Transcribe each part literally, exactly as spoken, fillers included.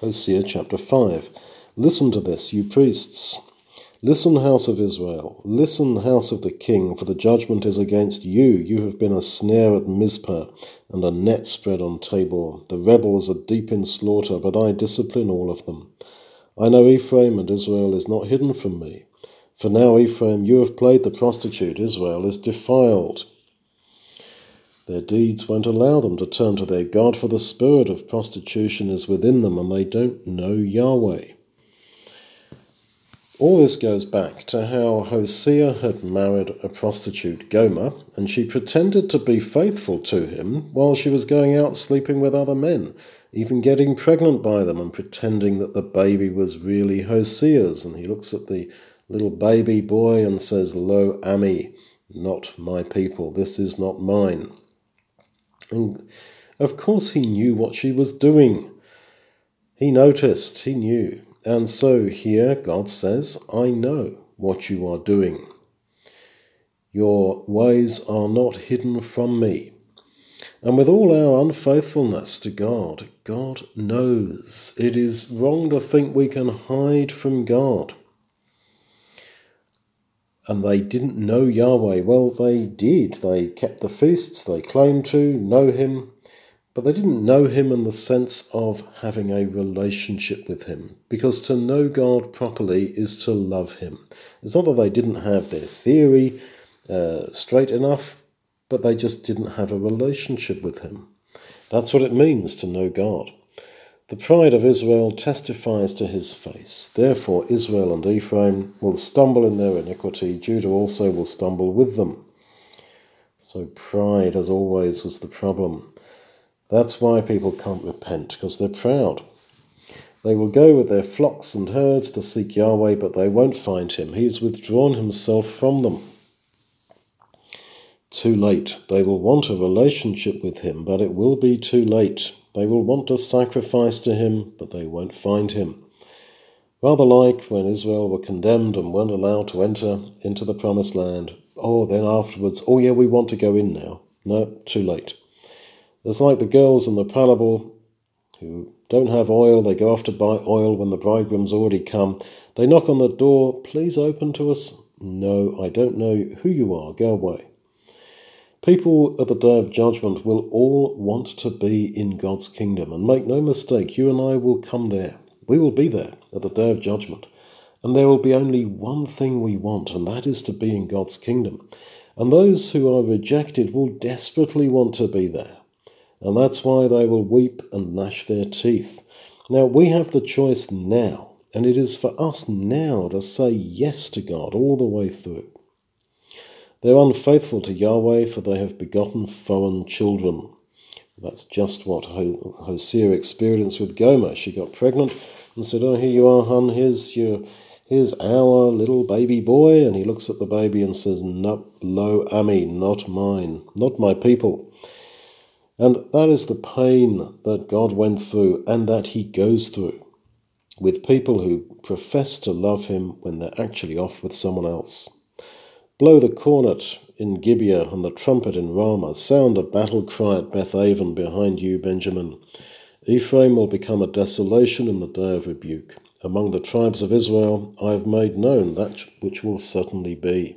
Hosea chapter five. Listen to this, you priests. Listen, house of Israel. Listen, house of the king, for the judgment is against you. You have been a snare at Mizpah and a net spread on Tabor. The rebels are deep in slaughter, but I discipline all of them. I know Ephraim, and Israel is not hidden from me. For now, Ephraim, you have played the prostitute. Israel is defiled. Their deeds won't allow them to turn to their God, for the spirit of prostitution is within them, and they don't know Yahweh. All this goes back to how Hosea had married a prostitute, Gomer, and she pretended to be faithful to him while she was going out sleeping with other men, even getting pregnant by them and pretending that the baby was really Hosea's. And he looks at the little baby boy and says, "Lo Ami, not my people. This is not mine." And of course he knew what she was doing. He noticed, he knew. And so here God says, I know what you are doing. Your ways are not hidden from me. And with all our unfaithfulness to God, God knows. It is wrong to think we can hide from God. And they didn't know Yahweh. Well, they did. They kept the feasts. They claimed to know him. But they didn't know him in the sense of having a relationship with him. Because to know God properly is to love him. It's not that they didn't have their theory uh, straight enough, but they just didn't have a relationship with him. That's what it means to know God. The pride of Israel testifies to his face. Therefore, Israel and Ephraim will stumble in their iniquity. Judah also will stumble with them. So pride, as always, was the problem. That's why people can't repent, because they're proud. They will go with their flocks and herds to seek Yahweh, but they won't find him. He has withdrawn himself from them. Too late. They will want a relationship with him, but it will be too late. They will want to sacrifice to him, but they won't find him. Rather like when Israel were condemned and weren't allowed to enter into the promised land. Oh, then afterwards, oh yeah, we want to go in now. No, too late. It's like the girls in the parable who don't have oil. They go off to buy oil when the bridegroom's already come. They knock on the door. Please open to us. No, I don't know who you are. Go away. People at the day of judgment will all want to be in God's kingdom. And make no mistake, you and I will come there. We will be there at the day of judgment. And there will be only one thing we want, and that is to be in God's kingdom. And those who are rejected will desperately want to be there. And that's why they will weep and gnash their teeth. Now, we have the choice now, and it is for us now to say yes to God all the way through. They're unfaithful to Yahweh, for they have begotten foreign children. That's just what Hosea experienced with Gomer. She got pregnant and said, oh, here you are, hun, here's your, here's our little baby boy. And he looks at the baby and says, no, lo Ami, not mine, not my people. And that is the pain that God went through and that he goes through with people who profess to love him when they're actually off with someone else. Blow the cornet in Gibeah and the trumpet in Ramah. Sound a battle cry at Bethaven behind you, Benjamin. Ephraim will become a desolation in the day of rebuke. Among the tribes of Israel I have made known that which will certainly be.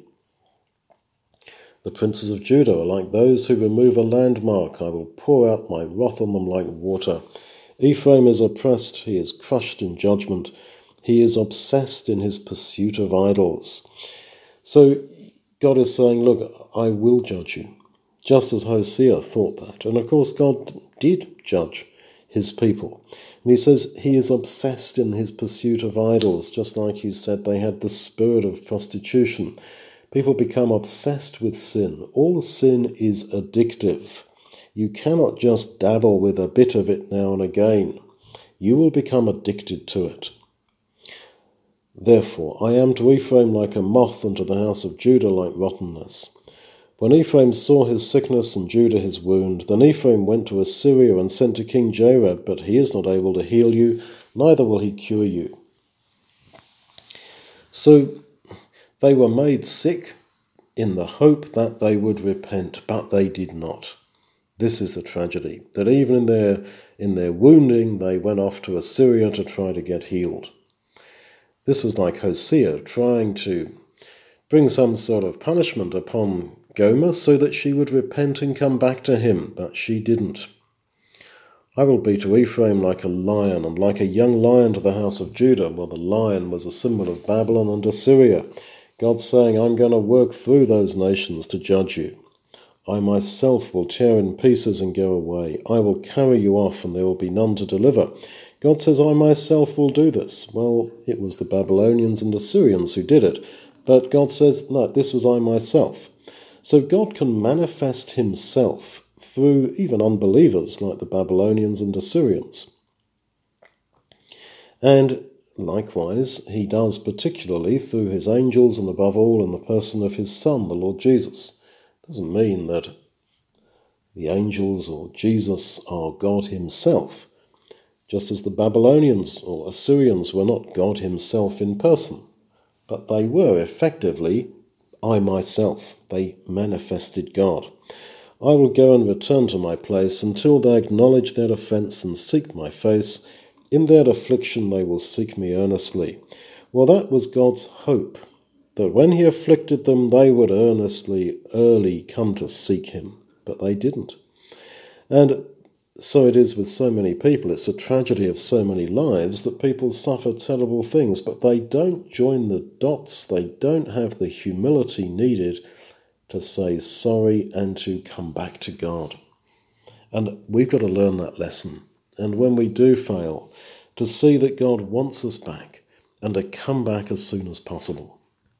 The princes of Judah are like those who remove a landmark. I will pour out my wrath on them like water. Ephraim is oppressed. He is crushed in judgment. He is obsessed in his pursuit of idols. So God is saying, look, I will judge you, just as Hosea thought that. And of course, God did judge his people. And he says he is obsessed in his pursuit of idols, just like he said they had the spirit of prostitution. People become obsessed with sin. All sin is addictive. You cannot just dabble with a bit of it now and again. You will become addicted to it. Therefore, I am to Ephraim like a moth, and to the house of Judah like rottenness. When Ephraim saw his sickness and Judah his wound, then Ephraim went to Assyria and sent to King Jareb, but he is not able to heal you, neither will he cure you. So they were made sick in the hope that they would repent, but they did not. This is the tragedy, that even in their in their wounding, they went off to Assyria to try to get healed. This was like Hosea trying to bring some sort of punishment upon Gomer so that she would repent and come back to him, but she didn't. I will be to Ephraim like a lion, and like a young lion to the house of Judah. Well, the lion was a symbol of Babylon and Assyria. God's saying, I'm going to work through those nations to judge you. I myself will tear in pieces and go away. I will carry you off, and there will be none to deliver. God says, I myself will do this. Well, it was the Babylonians and Assyrians who did it. But God says, no, this was I myself. So God can manifest himself through even unbelievers like the Babylonians and Assyrians. And likewise, he does particularly through his angels and above all in the person of his Son, the Lord Jesus. It doesn't mean that the angels or Jesus are God himself, just as the Babylonians or Assyrians were not God himself in person, but they were effectively I myself. They manifested God. I will go and return to my place until they acknowledge their offence and seek my face. In their affliction they will seek me earnestly. Well, that was God's hope, that when he afflicted them, they would earnestly, early come to seek him. But they didn't. And so it is with so many people. It's a tragedy of so many lives that people suffer terrible things, but they don't join the dots. They don't have the humility needed to say sorry and to come back to God. And we've got to learn that lesson. And when we do fail, to see that God wants us back and to come back as soon as possible.